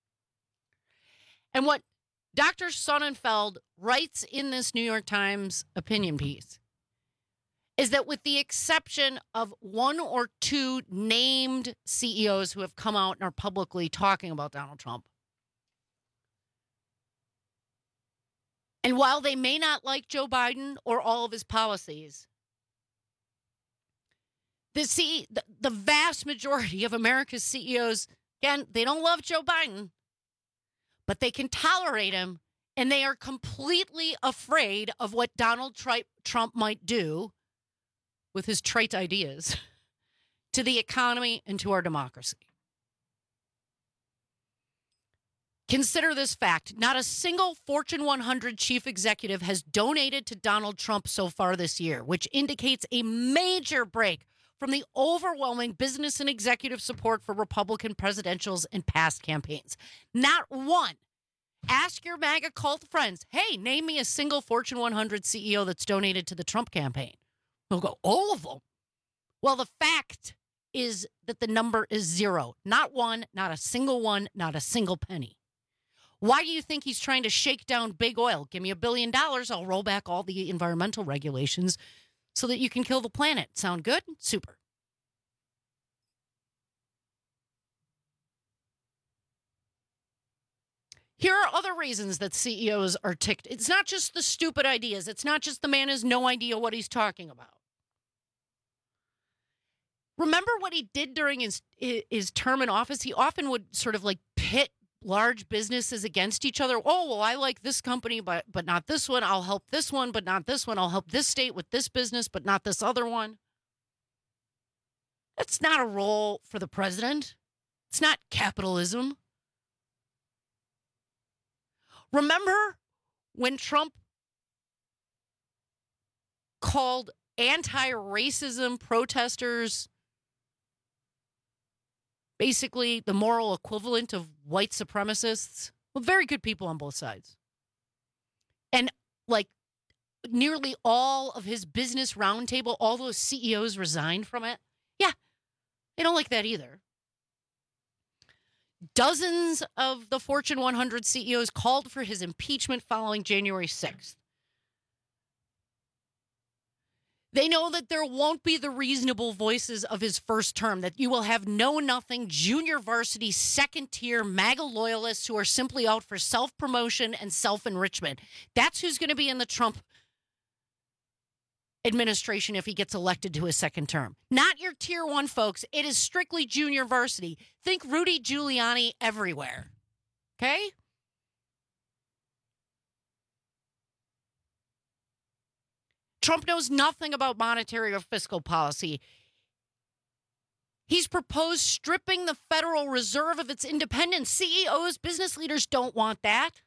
And what Doctor Sonnenfeld writes in this New York Times opinion piece is that with the exception of one or two named C E Os who have come out and are publicly talking about Donald Trump, and while they may not like Joe Biden or all of his policies, The, C- the, the vast majority of America's C E Os, again, they don't love Joe Biden, but they can tolerate him, and they are completely afraid of what Donald Tri- Trump might do with his trite ideas to the economy and to our democracy. Consider this fact. Not a single Fortune one hundred chief executive has donated to Donald Trump so far this year, which indicates a major break from the overwhelming business and executive support for Republican presidentials in past campaigns. Not one. Ask your MAGA cult friends, hey, name me a single Fortune one hundred C E O that's donated to the Trump campaign. They'll go, all of them. Well, the fact is that the number is zero. Not one, not a single one, not a single penny. Why do you think he's trying to shake down big oil? Give me a billion dollars, I'll roll back all the environmental regulations so that you can kill the planet. Sound good? Super. Here are other reasons that C E Os are ticked. It's not just the stupid ideas. It's not just the man has no idea what he's talking about. Remember what he did during his his term in office? He often would sort of like pit large businesses against each other. Oh, well, I like this company, but but not this one. I'll help this one, but not this one. I'll help this state with this business, but not this other one. That's not a role for the president. It's not capitalism. Remember when Trump called anti-racism protesters basically the moral equivalent of white supremacists? Well, very good people on both sides. And like nearly all of his business roundtable, all those C E Os resigned from it? Yeah, they don't like that either. Dozens of the Fortune one hundred C E Os called for his impeachment following January sixth. They know that there won't be the reasonable voices of his first term, that you will have know-nothing, junior varsity, second-tier MAGA loyalists who are simply out for self-promotion and self-enrichment. That's who's going to be in the Trump administration if he gets elected to his second term. Not your tier one folks. It is strictly junior varsity. Think Rudy Giuliani everywhere. Okay? Trump knows nothing about monetary or fiscal policy. He's proposed stripping the Federal Reserve of its independence. C E Os, business leaders don't want that.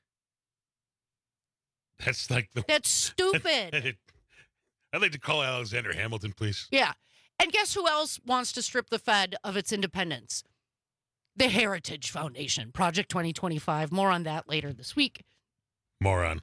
That's like the... That's stupid. I'd like to call Alexander Hamilton, please. Yeah. And guess who else wants to strip the Fed of its independence? The Heritage Foundation, Project twenty twenty-five. More on that later this week. Moron.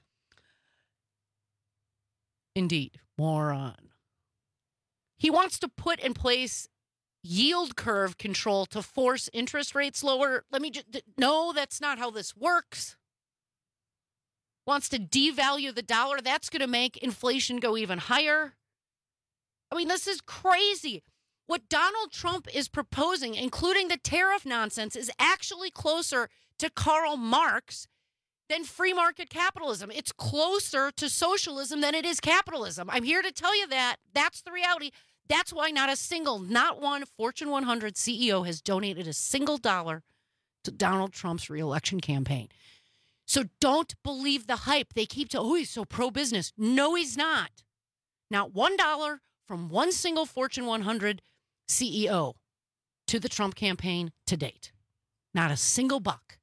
Indeed, moron. He wants to put in place yield curve control to force interest rates lower. Let me just, no, that's not how this works. Wants to devalue the dollar. That's going to make inflation go even higher. I mean, this is crazy. What Donald Trump is proposing, including the tariff nonsense, is actually closer to Karl Marx than free market capitalism. It's closer to socialism than it is capitalism. I'm here to tell you that. That's the reality. That's why not a single, not one Fortune one hundred C E O has donated a single dollar to Donald Trump's reelection campaign. So don't believe the hype. They keep to, oh, he's so pro-business. No, he's not. Not one dollar from one single Fortune one hundred C E O to the Trump campaign to date. Not a single buck.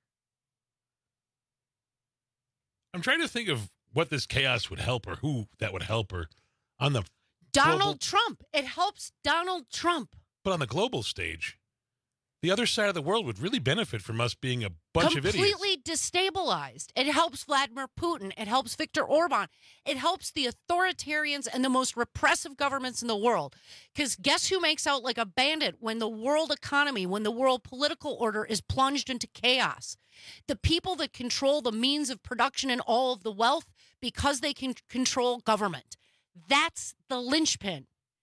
I'm trying to think of what this chaos would help or who that would help or on the Donald global, Trump. It helps Donald Trump. But on the global stage, the other side of the world would really benefit from us being a bunch of idiots. Completely destabilized. It helps Vladimir Putin. It helps Viktor Orban. It helps the authoritarians and the most repressive governments in the world. Because guess who makes out like a bandit when the world economy, when the world political order is plunged into chaos? The people that control the means of production and all of the wealth because they can control government. That's the linchpin.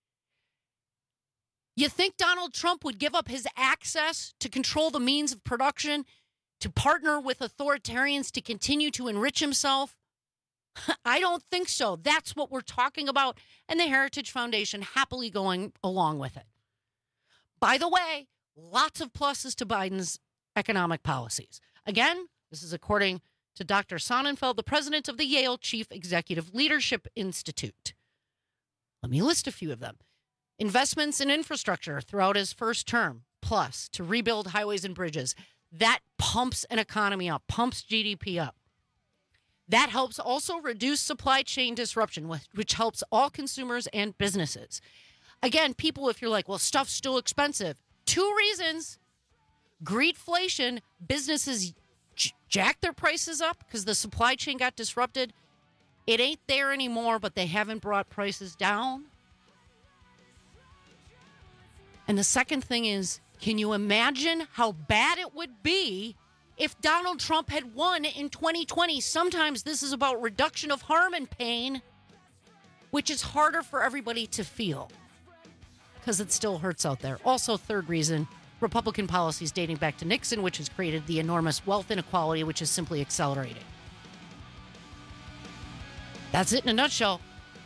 You think Donald Trump would give up his access to control the means of production, to partner with authoritarians to continue to enrich himself? I don't think so. That's what we're talking about, and the Heritage Foundation happily going along with it. By the way, lots of pluses to Biden's economic policies. Again, this is according to Doctor Sonnenfeld, the president of the Yale Chief Executive Leadership Institute. Let me list a few of them. Investments in infrastructure throughout his first term, plus to rebuild highways and bridges. That pumps an economy up, pumps G D P up. That helps also reduce supply chain disruption, which helps all consumers and businesses. Again, people, if you're like, well, stuff's still expensive. Two reasons. Greedflation, businesses j- jack their prices up because the supply chain got disrupted. It ain't there anymore, but they haven't brought prices down. And the second thing is, can you imagine how bad it would be if Donald Trump had won in twenty twenty? Sometimes this is about reduction of harm and pain, which is harder for everybody to feel because it still hurts out there. Also, third reason, Republican policies dating back to Nixon, which has created the enormous wealth inequality, which is simply accelerating. That's it in a nutshell.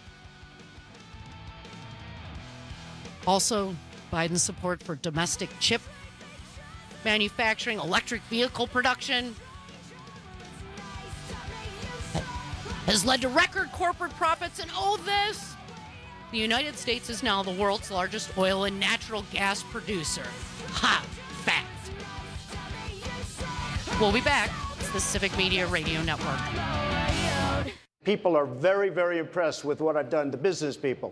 Also, Biden's support for domestic chip manufacturing, electric vehicle production has led to record corporate profits. And oh, this, the United States is now the world's largest oil and natural gas producer. Ha! Fact. We'll be back. It's the Civic Media Radio Network. People are very, very impressed with what I've done to business people.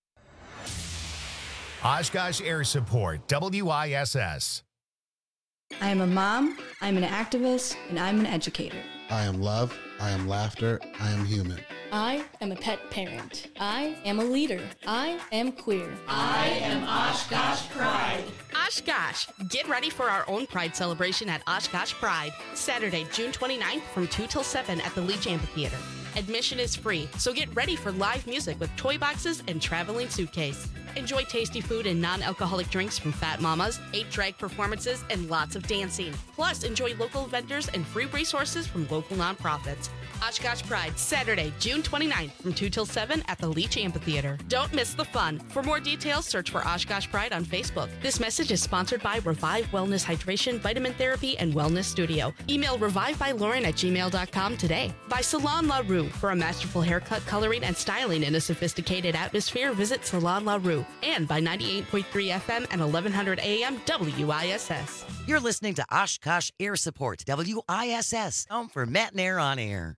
Oshkosh Air Support, W I S S. I am a mom, I'm an activist, and I'm an educator. I am love, I am laughter, I am human. I am a pet parent. I am a leader. I am queer. I am Oshkosh Pride. Oshkosh, get ready for our own Pride celebration at Oshkosh Pride, Saturday, June twenty-ninth from two till seven at the Leach Amphitheater. Admission is free, so get ready for live music with toy boxes and traveling suitcase. Enjoy tasty food and non-alcoholic drinks from Fat Mamas, eight drag performances, and lots of dancing. Plus, enjoy local vendors and free resources from local nonprofits. Oshkosh Pride, Saturday, June twenty-ninth from two till seven at the Leach Amphitheater. Don't miss the fun. For more details, search for Oshkosh Pride on Facebook. This message is sponsored by Revive Wellness Hydration, Vitamin Therapy, and Wellness Studio. Email revivebylauren at gmail dot com today. By Salon La Rue. For a masterful haircut, coloring, and styling in a sophisticated atmosphere, visit Salon La Rue. And by ninety-eight point three F M and eleven hundred A M W I S S. You're listening to Oshkosh Air Support, W I S S, home for Matt and Air on Air.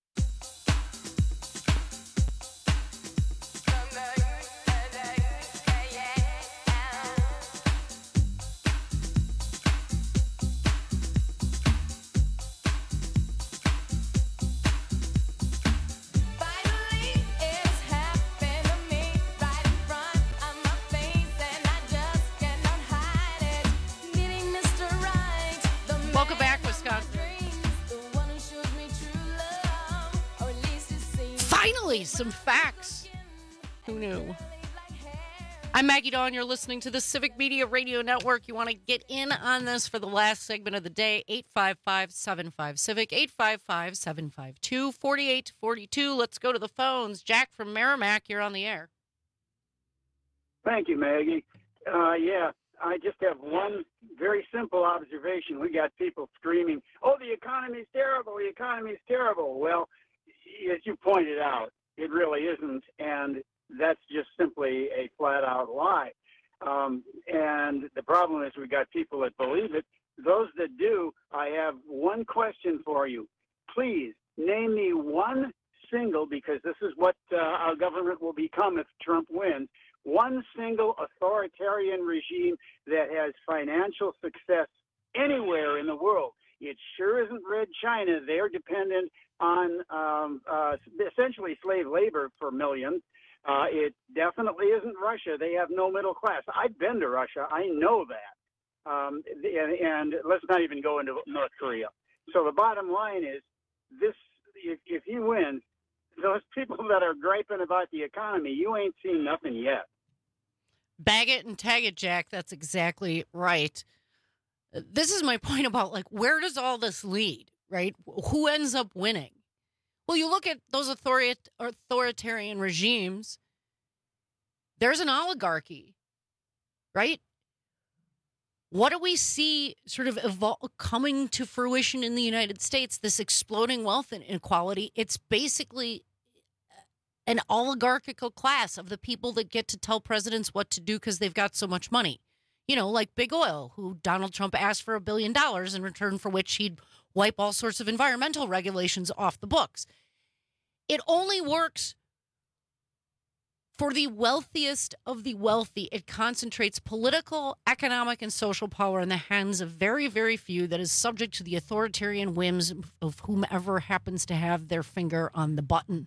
Welcome back, Wisconsin. Finally, some facts. Who knew? I'm Maggie Dawn. You're listening to the Civic Media Radio Network. You want to get in on this for the last segment of the day, eight five five, seven five, CIVIC, eight five five, seven five two, four eight four two. Let's go to the phones. Jack from Merrimack, you're on the air. Thank you, Maggie. Uh, yeah, I just have one very simple observation. We got people screaming, oh, the economy's terrible, the economy's terrible. Well, as you pointed out, it really isn't, and that's just simply a flat-out lie. Um, and the problem is we got people that believe it. Those that do, I have one question for you. Please name me one single, because this is what uh, our government will become if Trump wins, one single authoritarian regime that has financial success anywhere in the world. It sure isn't Red China. They're dependent on um, uh, essentially slave labor for millions. Uh, it definitely isn't Russia. They have no middle class. I've been to Russia. I know that. Um, and, and let's not even go into North Korea. So the bottom line is this, if, if he wins, those people that are griping about the economy, you ain't seen nothing yet. Bag it and tag it, Jack. That's exactly right. This is my point about, like, where does all this lead, right? Who ends up winning? Well, you look at those authori- authoritarian regimes, there's an oligarchy, right? What do we see sort of evol- coming to fruition in the United States, this exploding wealth inequality? It's basically an oligarchical class of the people that get to tell presidents what to do because they've got so much money. You know, like Big Oil, who Donald Trump asked for a billion dollars in return for which he'd wipe all sorts of environmental regulations off the books. It only works for the wealthiest of the wealthy. It concentrates political, economic, and social power in the hands of very, very few that is subject to the authoritarian whims of whomever happens to have their finger on the button.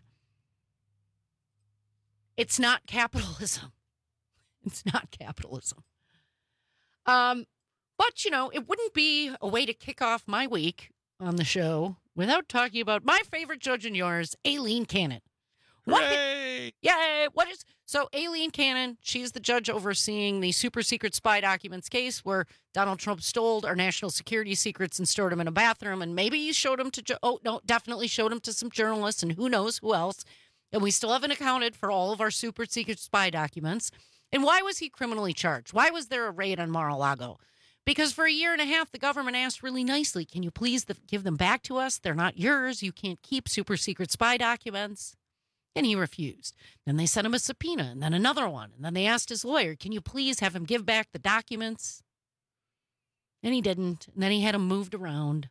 It's not capitalism. It's not capitalism. Um, but, you know, it wouldn't be a way to kick off my week on the show without talking about my favorite judge and yours, Aileen Cannon. What Yay! Did, yay! What is so Aileen Cannon? She's the judge overseeing the super secret spy documents case where Donald Trump stole our national security secrets and stored them in a bathroom, and maybe he showed them to oh no, definitely showed them to some journalists and who knows who else. And we still haven't accounted for all of our super secret spy documents. And why was he criminally charged? Why was there a raid on Mar-a-Lago? Because for a year and a half, the government asked really nicely, can you please the, give them back to us? They're not yours. You can't keep super secret spy documents. And he refused. Then they sent him a subpoena and then another one. And then they asked his lawyer, can you please have him give back the documents? And he didn't. And then he had them moved around.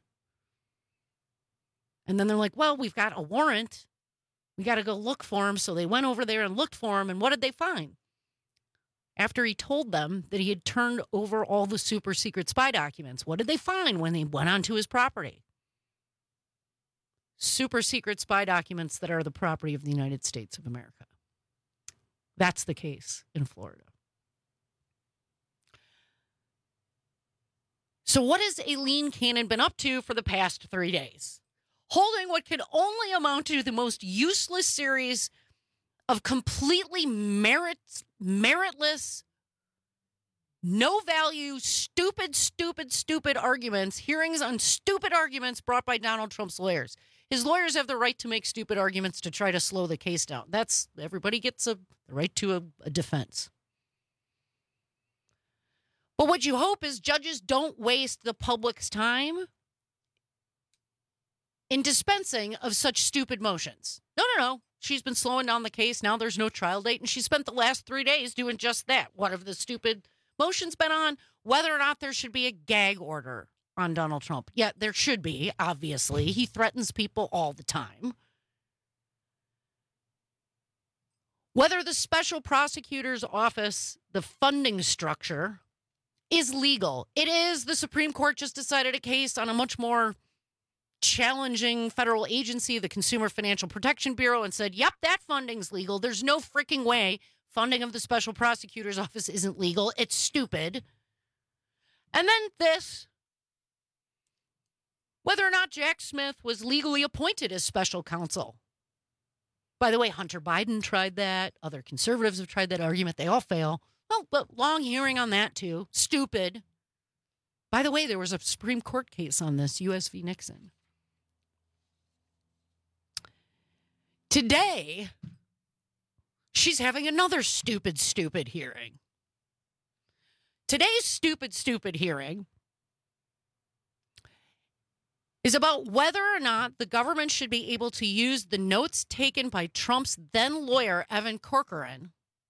And then they're like, well, we've got a warrant. We got to go look for him. So they went over there and looked for him. And what did they find? After he told them that he had turned over all the super secret spy documents, what did they find when they went onto his property? super secret spy documents that are the property of the United States of America. That's the case in Florida. So what has Aileen Cannon been up to for the past three days? Holding what can only amount to the most useless series of completely merit, meritless, no value, stupid, stupid, stupid arguments, hearings on stupid arguments brought by Donald Trump's lawyers. His lawyers have the right to make stupid arguments to try to slow the case down. That's, everybody gets a the right to a, a defense. But what you hope is judges don't waste the public's time in dispensing of such stupid motions. No, no, no. She's been slowing down the case. Now there's no trial date. And she spent the last three days doing just that. What have the stupid motions been on? Whether or not there should be a gag order on Donald Trump. Yeah, there should be, obviously. He threatens people all the time. Whether the special prosecutor's office, the funding structure, is legal. It is. The Supreme Court just decided a case on a much more challenging federal agency, the Consumer Financial Protection Bureau, and said, yep, that funding's legal. There's no freaking way funding of the special prosecutor's office isn't legal. It's stupid. And then this, whether or not Jack Smith was legally appointed as special counsel. By the way, Hunter Biden tried that. Other conservatives have tried that argument. They all fail. Well, but long hearing on that, too. Stupid. By the way, there was a Supreme Court case on this, U S v. Nixon. Today, she's having another stupid, stupid hearing. Today's stupid, stupid hearing is about whether or not the government should be able to use the notes taken by Trump's then lawyer, Evan Corcoran,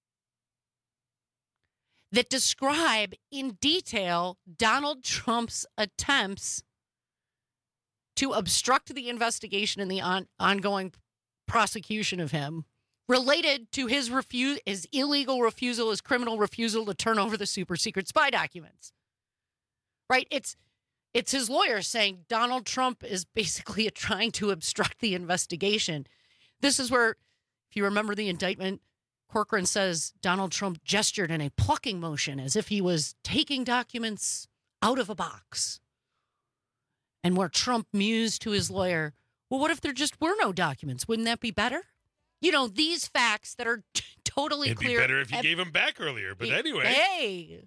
that describe in detail Donald Trump's attempts to obstruct the investigation and the on- ongoing prosecution of him related to his refu- his illegal refusal, his criminal refusal to turn over the super secret spy documents. Right? It's it's his lawyer saying Donald Trump is basically trying to obstruct the investigation. This is where, if you remember the indictment, Corcoran says Donald Trump gestured in a plucking motion as if he was taking documents out of a box. And where Trump mused to his lawyer, well, what if there just were no documents? Wouldn't that be better? You know, these facts that are t- totally It'd clear. It'd be better if you gave them back earlier, but anyway. Hey.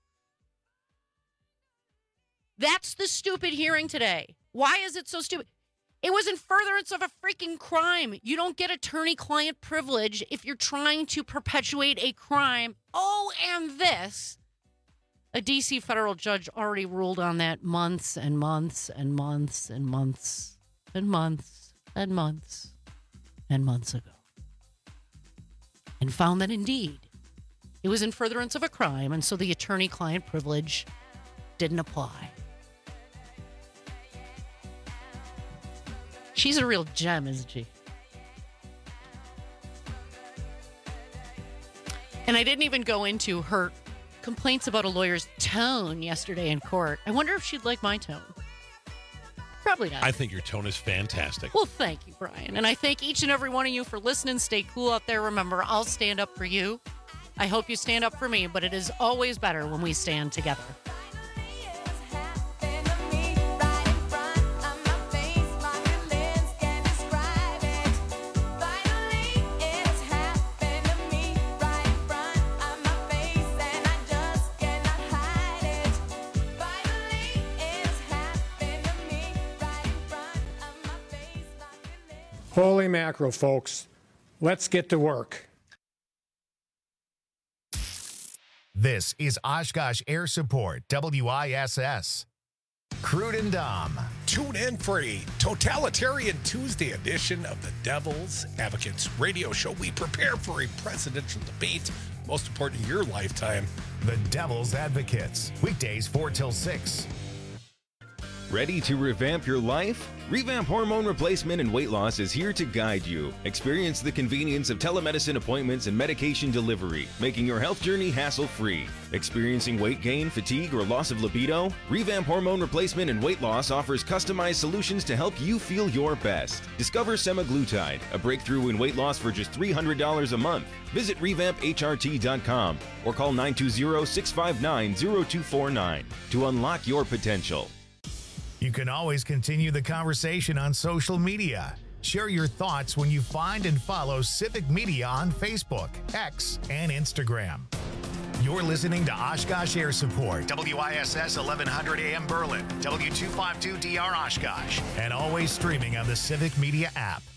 That's the stupid hearing today. Why is it so stupid? It was in furtherance of a freaking crime. You don't get attorney-client privilege if you're trying to perpetuate a crime. Oh, and this. A D C federal judge already ruled on that months and months and months and months and months and months and months ago. And found that indeed it was in furtherance of a crime, and so the attorney-client privilege didn't apply. She's a real gem, isn't she? And I didn't even go into her complaints about a lawyer's tone yesterday in court. I wonder if she'd like my tone. Probably not. I think your tone is fantastic. Well, thank you, Brian. And I thank each and every one of you for listening. Stay cool out there. Remember, I'll stand up for you. I hope you stand up for me, but it is always better when we stand together. Holy mackerel, folks. Let's get to work. This is Oshkosh Air Support, W I S S. Crude and Dom. Tune in for a Totalitarian Tuesday edition of the Devil's Advocates radio show. We prepare for a presidential debate, most important in your lifetime. The Devil's Advocates, weekdays four till six. Ready to revamp your life? Revamp Hormone Replacement and Weight Loss is here to guide you. Experience the convenience of telemedicine appointments and medication delivery, making your health journey hassle-free. Experiencing weight gain, fatigue, or loss of libido? Revamp Hormone Replacement and Weight Loss offers customized solutions to help you feel your best. Discover semaglutide, a breakthrough in weight loss for just three hundred dollars a month. Visit revamp H R T dot com or call nine two zero, six five nine, zero two four nine to unlock your potential. You can always continue the conversation on social media. Share your thoughts when you find and follow Civic Media on Facebook, X, and Instagram. You're listening to Oshkosh Air Support, W I S S eleven hundred A M Berlin, W two fifty-two D R Oshkosh, and always streaming on the Civic Media app.